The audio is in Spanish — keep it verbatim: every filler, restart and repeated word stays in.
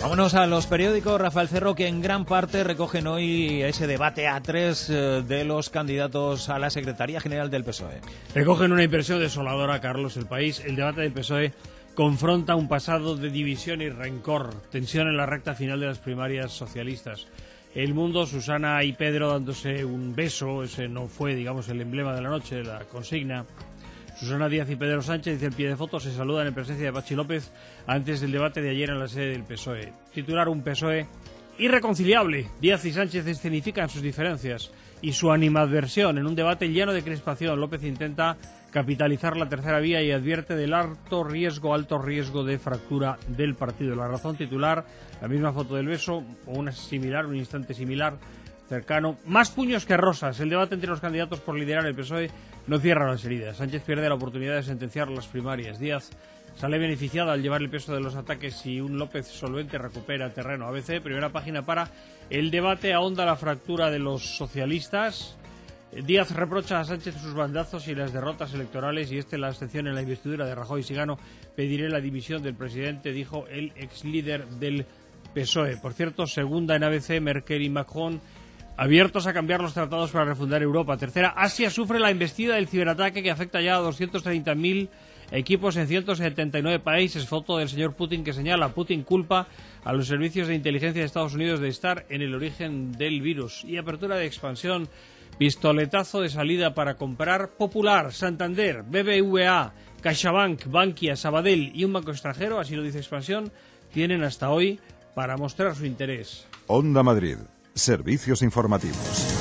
Vámonos a los periódicos, Rafael Cerro, que en gran parte recogen hoy ese debate a tres de los candidatos a la Secretaría General del P S O E. Recogen una impresión desoladora, Carlos. El país, el debate del P S O E confronta un pasado de división y rencor, tensión en la recta final de las primarias socialistas. El Mundo, Susana y Pedro dándose un beso, ese no fue, digamos, el emblema de la noche, la consigna. Susana Díaz y Pedro Sánchez, dice el pie de foto, se saludan en presencia de Pachi López antes del debate de ayer en la sede del P S O E. Titular: un P S O E irreconciliable. Díaz y Sánchez escenifican sus diferencias y su animadversión en un debate lleno de crispación. López intenta capitalizar la tercera vía y advierte del alto riesgo, alto riesgo de fractura del partido. La Razón, titular, la misma foto del beso, o una similar, un instante similar, cercano. Más puños que rosas. El debate entre los candidatos por liderar el P S O E no cierra las heridas. Sánchez pierde la oportunidad de sentenciar las primarias. Díaz sale beneficiada al llevar el peso de los ataques y un López solvente recupera terreno. A B C, primera página para el debate, ahonda la fractura de los socialistas. Díaz reprocha a Sánchez sus bandazos y las derrotas electorales y este la abstención en la investidura de Rajoy. Si gano, pediré la dimisión del presidente, dijo el ex líder del P S O E. Por cierto, segunda en A B C, Merkel y Macron abiertos a cambiar los tratados para refundar Europa. Tercera, Asia sufre la embestida del ciberataque que afecta ya a doscientos treinta mil equipos en ciento setenta y nueve países. Foto del señor Putin que señala: Putin culpa a los servicios de inteligencia de Estados Unidos de estar en el origen del virus. Y apertura de expansión, pistoletazo de salida para comprar Popular, Santander, B B V A, CaixaBank, Bankia, Sabadell y un banco extranjero, así lo dice Expansión, tienen hasta hoy para mostrar su interés. Onda Madrid. Servicios informativos.